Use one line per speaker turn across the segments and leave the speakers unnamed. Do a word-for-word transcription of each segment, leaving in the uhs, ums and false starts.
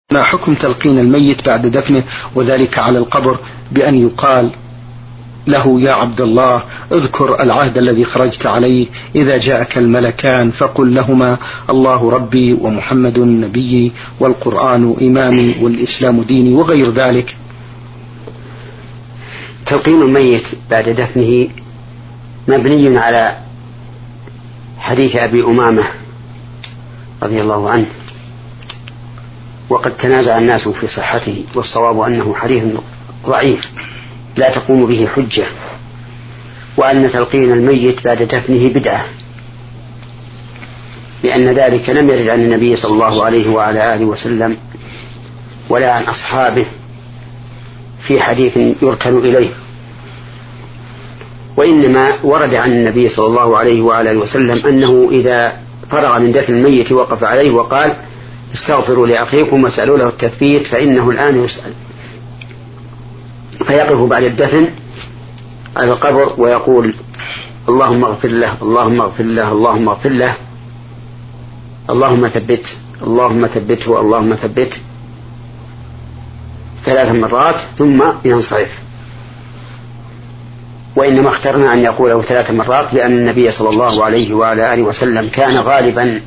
ما حكم تلقين الميت بعد دفنه وذلك على القبر بأن يقال له: يا عبد الله، اذكر العهد الذي خرجت عليه، إذا جاءك الملكان فقل لهما: الله ربي ومحمد نبيي والقرآن إمامي والإسلام ديني، وغير ذلك.
تلقين الميت بعد دفنه مبني على حديث أبي أمامة رضي الله عنه، وقد تنازع الناس في صحته، والصواب أنه حديث ضعيف لا تقوم به حجة، وأن تلقين الميت بعد دفنه بدعة، لأن ذلك لم يرد عن النبي صلى الله عليه وعلى آله وسلم ولا عن أصحابه في حديث يركن إليه، وإنما ورد عن النبي صلى الله عليه وعلى آله وسلم أنه إذا فرغ من دفن الميت وقف عليه وقال: استغفروا لأخيكم واسألوا له التثبيت فإنه الآن يسأل، فيقف بعد الدفن على القبر ويقول: اللهم اغفر له، اللهم اغفر له، اللهم اغفر له، اللهم ثبت، اللهم ثبته، اللهم ثبت، ثلاث مرات ثم ينصرف. وإنما اخترنا أن يقوله ثلاث مرات لأن النبي صلى الله عليه وعلى آله وسلم كان غالبا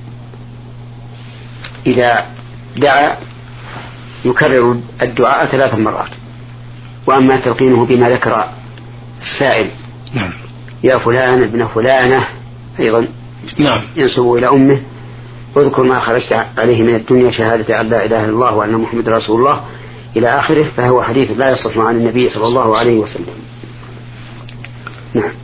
إذا دعا يكرر الدعاء ثلاث مرات. وأما تلقينه بما ذكر السائل:
نعم.
يا فلان ابن فلانة، أيضا
نعم.
ينسب إلى أمه: اذكر ما خرجت عليه من الدنيا شهادة أن لا إله إلا الله وأن محمد رسول الله إلى آخره، فهو حديث لا يصح عن النبي صلى الله عليه وسلم. نعم.